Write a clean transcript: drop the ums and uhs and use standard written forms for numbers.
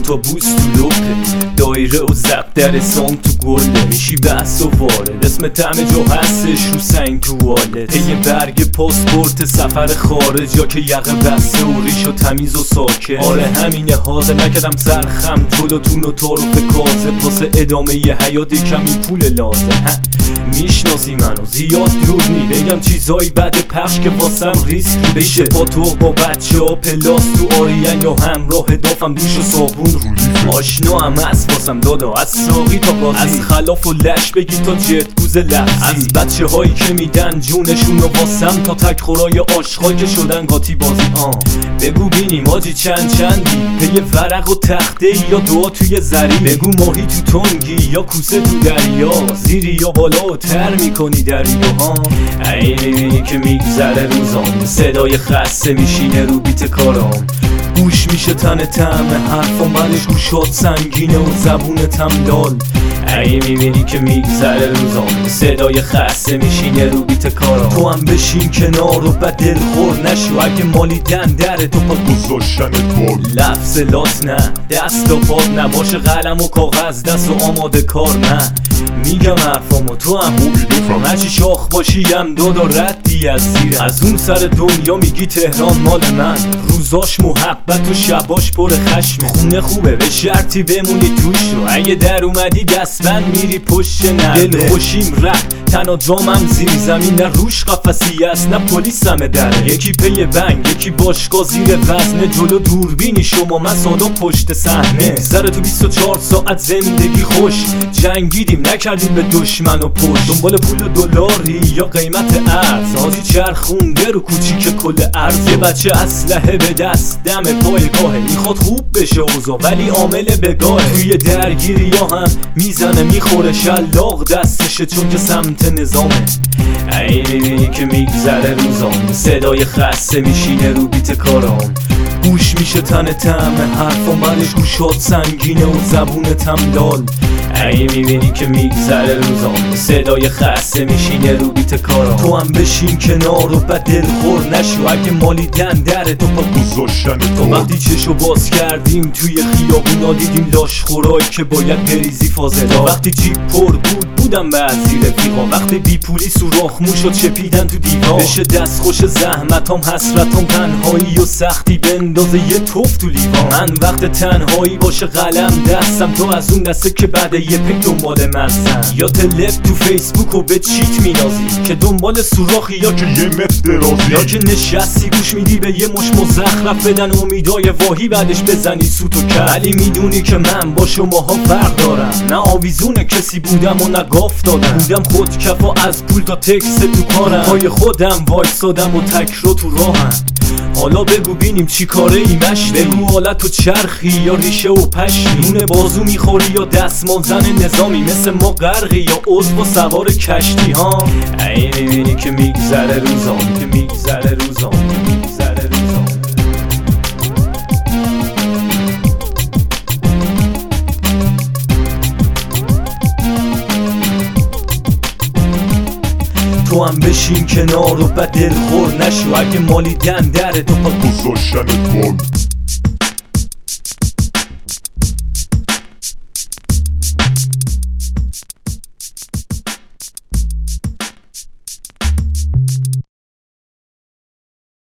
اتوبوس تو لوپه، دایره و زب در سام تو گله، میشی بحث و وارد اسم طعم جو هستش رو سنگ تو والت، یه برگ پاسپورت سفر خارج یا که یقه بسته و ریش و تمیز و ساکت. آره همینه، حاضر نکردم سرخم جلوتون و تعارف کاذب واسه ادامه ی حیات کمی پول لازم. میشناسی منو زیاد دور نی بگم چیزایی بعد پخش که واسم ریسکی بشه، با تو با بچه ها پلاس تو آریان یا همراه دافم دوش و صابون رو آشنا هم هست واسم دادا، از ساقی تا بازی، از خلاف و لش بگی تا جتگوز لفظی، از بچه هایی که میدن جونشون رو واسم تا تک خورای آشغال که شدن قاطی بازی. بگو بینیم آجی چندی پی ورق و تخته یا دعا توی زری، بگو ماهی تو تنگی یا کوسه تو دریا، زیری یا بالا و تر میکنی دریا. ای میبینی که میگذره روزام، صدای خسته میشینه رو بیت کارام، گوش میشه تن طعم حرفام بعدش گوشات سنگینه و زبونتم دال. ای میبینی که میگذره روزام، صدای خسته میشینه رو بیت کارام، تو هم بشین کنار و بد دل خور نشو، اگه مالیدن دره تو پا گذاشتن کار، لفظ لاس نه دست و پاد نباشه، قلم و کاغذ دست و آماده کار نه، میگم حرفامو تو هم خوبی بفهم، هرچی شاخ باشی هم دادا ردی از زیر، از اون سر دنیا میگی تهران مال من، روزاش محبت و شباش پر خشم، خونه خوبه به شرطی بمونی توش رو، اگه در اومدی دستبند میری پشت نرده، دل خوشیم رفت تنها جامم زیر زمین، نه روش قفسی است نه پلیس همه دره، یکی پی بنگ یکی باشگاه زیر وزنه، جلو دوربینی شما من سادا پشت صحنه، میگذره تو 24 ساعت زندگی خوش، جنگیدیم نکردیم به دشمن و پشت، دنبال پول و دلاری یا قیمت ارز، آجی چرخونده رو کوچیک کل ارز، یه بچه اسلحه به دست دم پایگاهه، میخواد خوب بشه اوضاع ولی عامل بگاهه، توی درگیری یا هم میزنه میخوره شلاق دستشه چون که سمت نظامه. ای میبینی که میگذره روزام، صدای خسته میشینه رو بیت کارام، گوش میشه تن طعم حرفام بعدش گوشات سنگینه و زبونتم دال. ای میبینی که میگذره روزام، صدای خسته میشینه رو بیت کارام، تو هم بشین کنار و بد دل خور نشو، اگه مالیدن دره تو پا گذاشتن تو، وقتی چشو باز کردیم توی خیابونا دیدیم لاش خورایی که باید بریزی فاضلا، وقتی جیب پر بودم به ازی رفیقا، وقتی بی پولی سوراخ مو شد چپیدن تو دیوار، بشه دست خوش زحمتام حسرتام تنهایی و سختی بندازه یه توف تو لیوان، من وقت تنهایی باشه قلم دستم، تو از اون دسته که بعد یه پک دنبال مزن، یا تلف تو فیسبوک و به چیت مینازی که دنبال سوراخی یا که یه متر درازی، یا که نشستی گوش میدی به یه مش مزخرف بدن امیدای واهی بعدش بزنی سوت و کر، ولی میدونی که من با شماها فرق دارم، نه آویزون کسی بودم و نه گاف دادم، بودم خود کفا از پول تا تکست تو کارم، پای خودم وایسادم و تک رو تو راهم. حالا بگو بینیم چی کاره ای مشتی، بگو حالت و چرخی یا ریشه و پشتی، نون بازو میخوری یا دستمال زن نظامی مثل ما غرقی یا عضو سوار کشتی ها. ای میبینی که میگذره روزام، که میگذره روزام، که میگذره روزام، تو هم بشین کنار و بد دل خور نشو، اگه مالیدن دره تو پا گذاشتن کن.